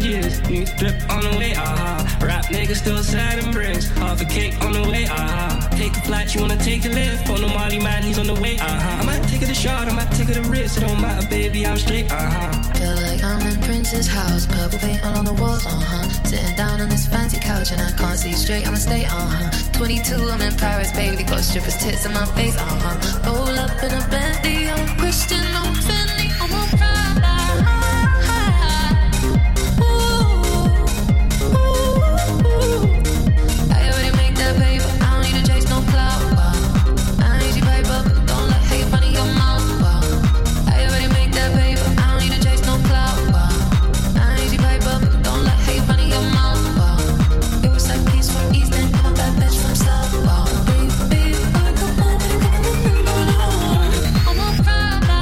years. New drip on the way, Rap nigga still sad and bricks. Half a cake on the way, Take a flight, you wanna take a lift? On the Molly man, he's on the way, I might take it a shot, I might take it a risk. It don't matter, baby, I'm straight, Feel like I'm in Prince's house, purple paint all on the walls, Sitting down on this fancy couch and I can't see straight, I'ma stay, 22, I'm in Paris, baby, got strippers' tits in my face, Roll up in a Bentley, I'm Christian, I'm Fendi, I'm on Prada. I already make that paper, I don't need to chase no clout, I need you paper, don't let hate run in your mouth, I already make that paper, I don't need to chase no clout, I need you paper, don't let hate run in your mouth, it was like peace from East End, I'm a bad bitch from South, baby, I'm on Prada.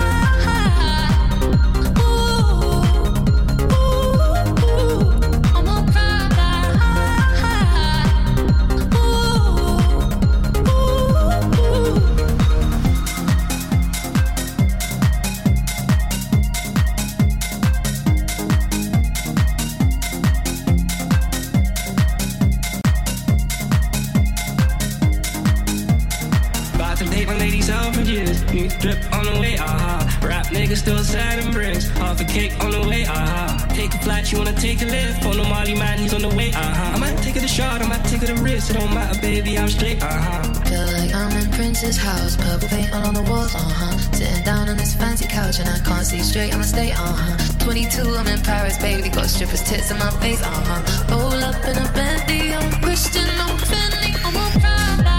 New drip on the way, Rap nigga still sad and bricks. Half a cake on the way, Take a flight, you wanna take a lift? On the Molly man, he's on the way, I might take it a shot, I might take it a risk. It don't matter, baby, I'm straight, Feel like I'm in Prince's house, purple paint all on the walls, Sitting down on this fancy couch and I can't see straight, I'ma stay, 22, I'm in Paris, baby, got strippers' tits in my face, Roll up in a Bentley, I'm Christian, I'm Fendi, I'm on Prada.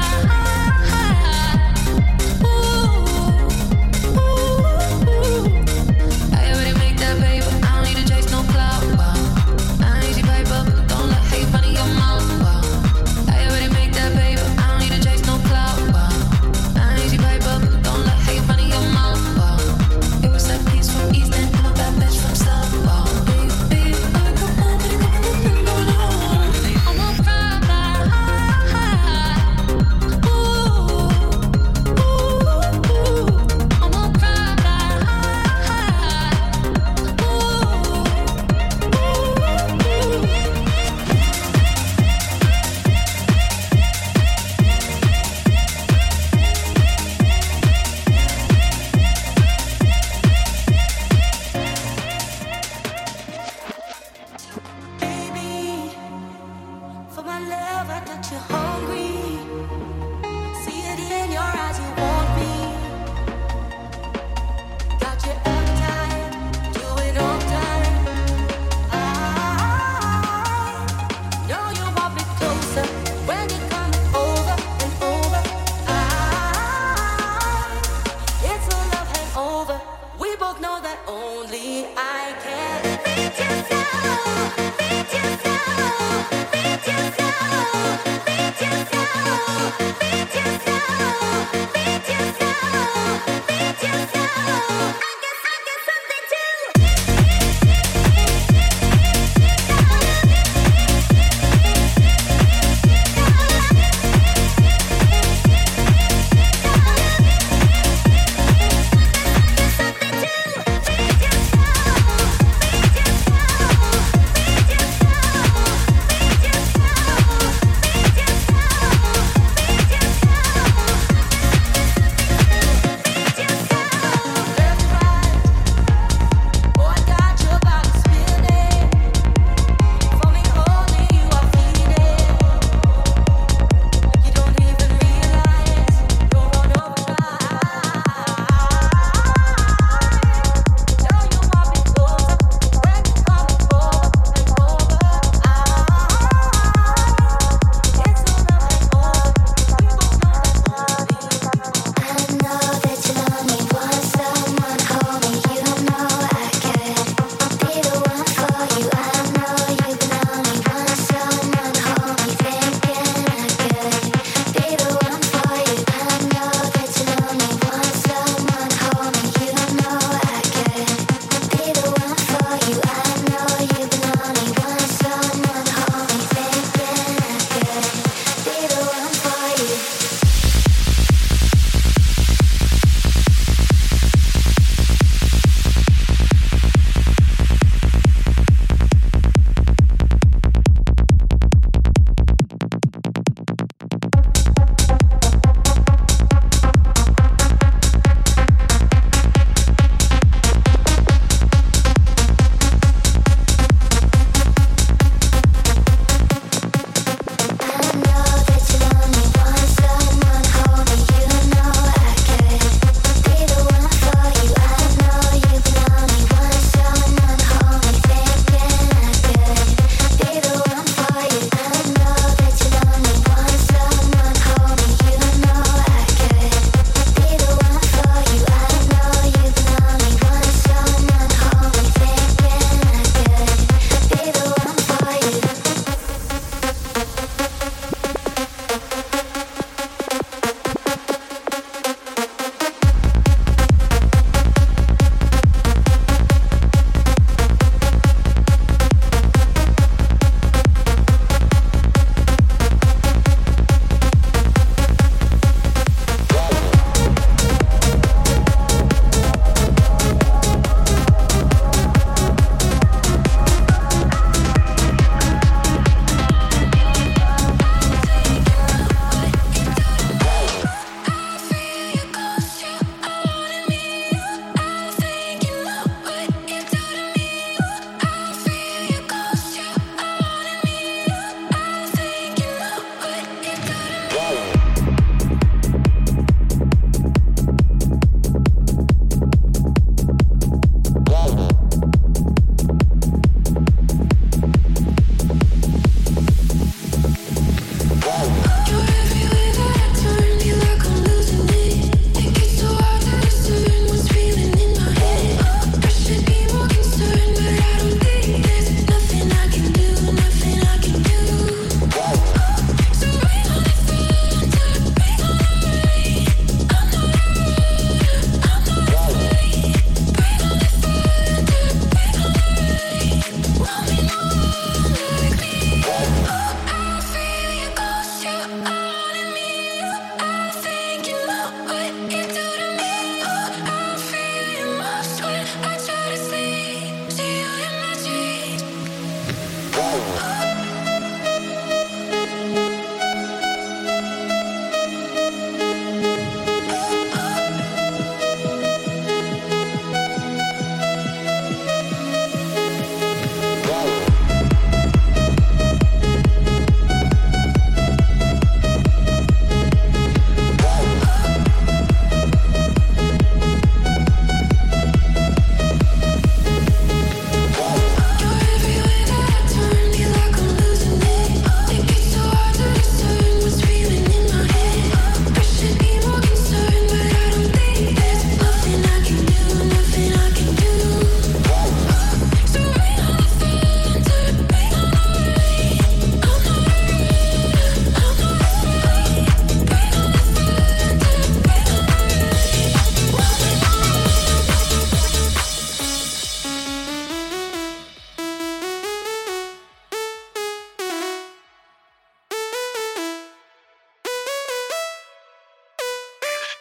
I already make that paper, I don't need to chase no clout, I need you paper, don't let hate run in your mouth, I already make that paper, I don't need to chase no clout, I need you paper, don't let hate run in your mouth, it was like peace from East End, I'm a bad bitch from South, baby, I'm on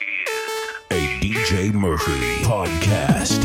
a DJ Murphy podcast.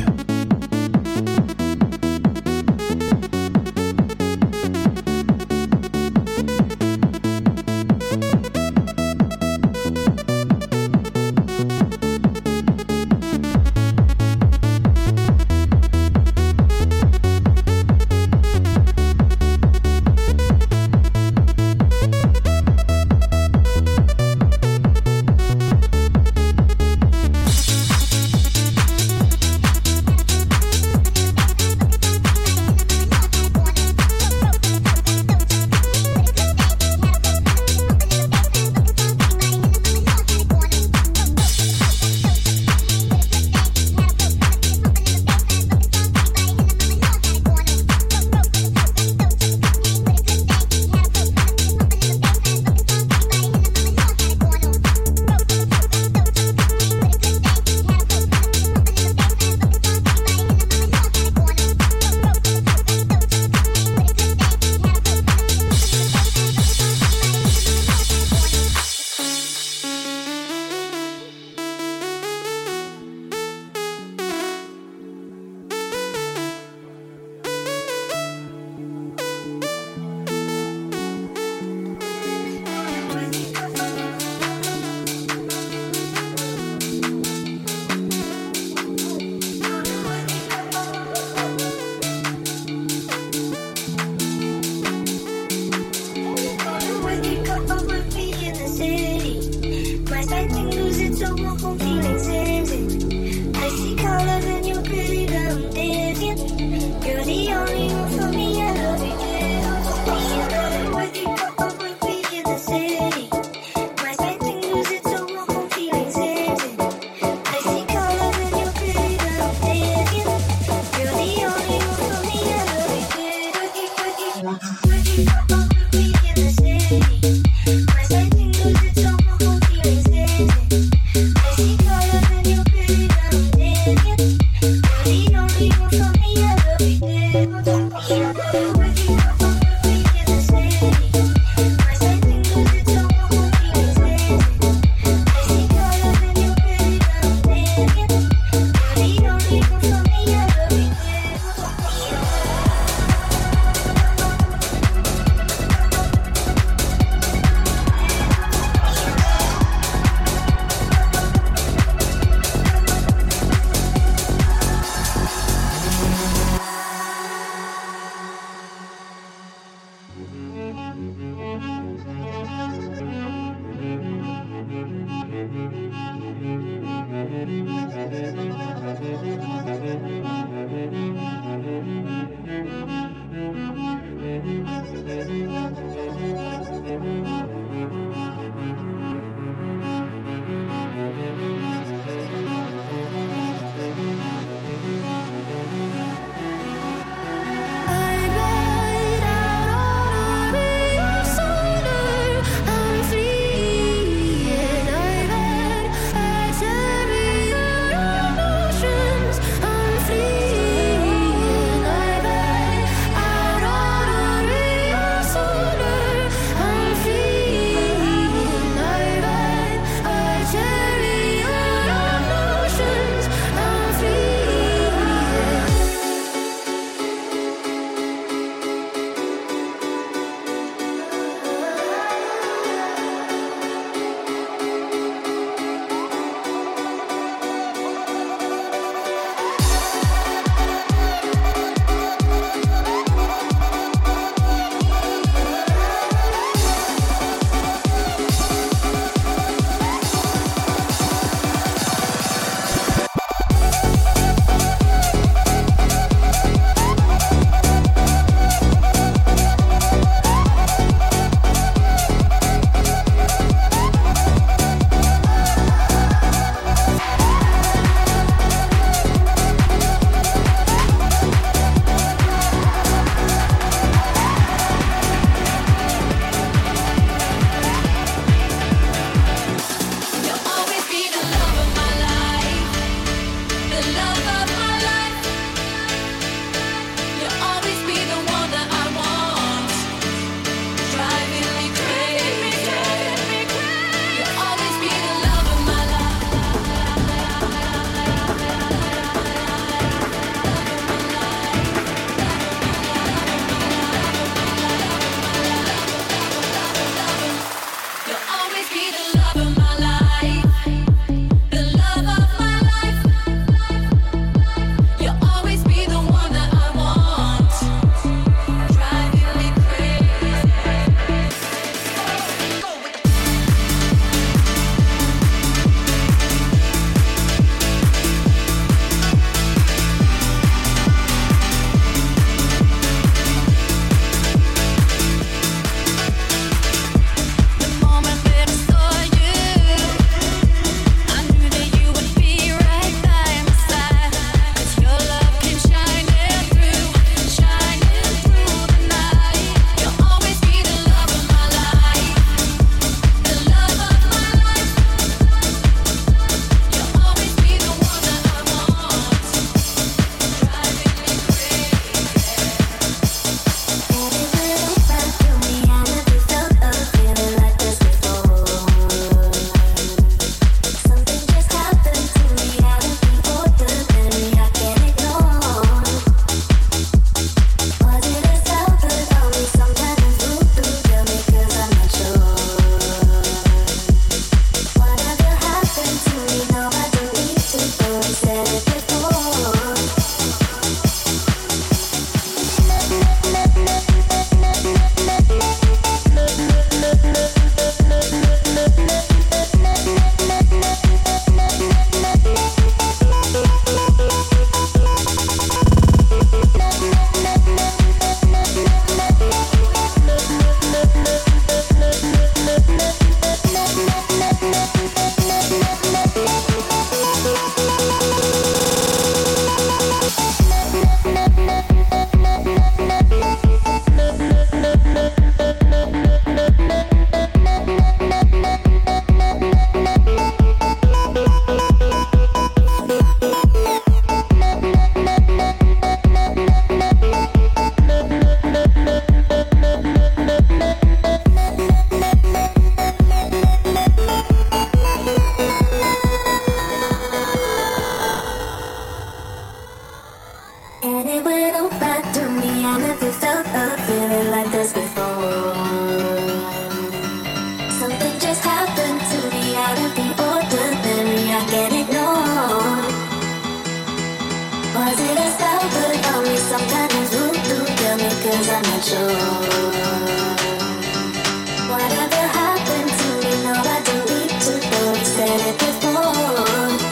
I'm not sure. Whatever happened to me, no, I don't need to know. Said it before.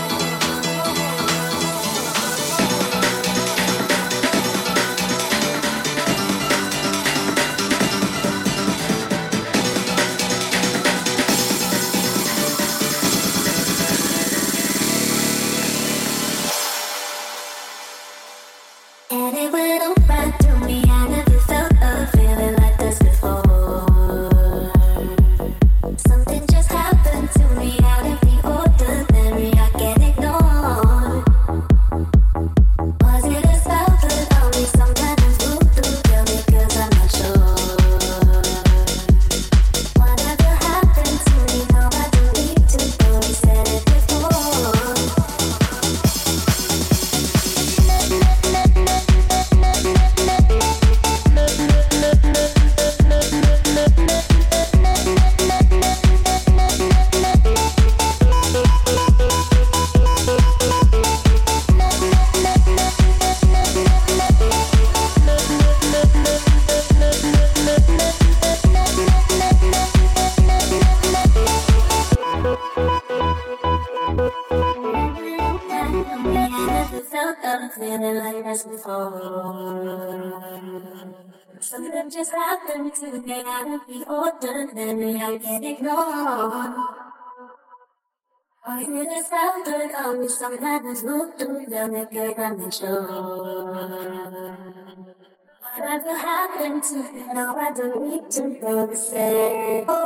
And it went over to me. I never felt a feeling like this before. Something just happened to me out of the ordinary. I can't ignore. Was it a spell put on me? Some kind of voodoo? Tell me, 'cause I'm not sure. Whatever happened to me, no, I don't need to know. We said it before. Feeling like this before. Something just happened to me out of the ordinary. I can't ignore. I hear the sound of me. Some madness moved through the naked. I'm not sure. Whatever happened to me, now I don't need to know. Say, oh.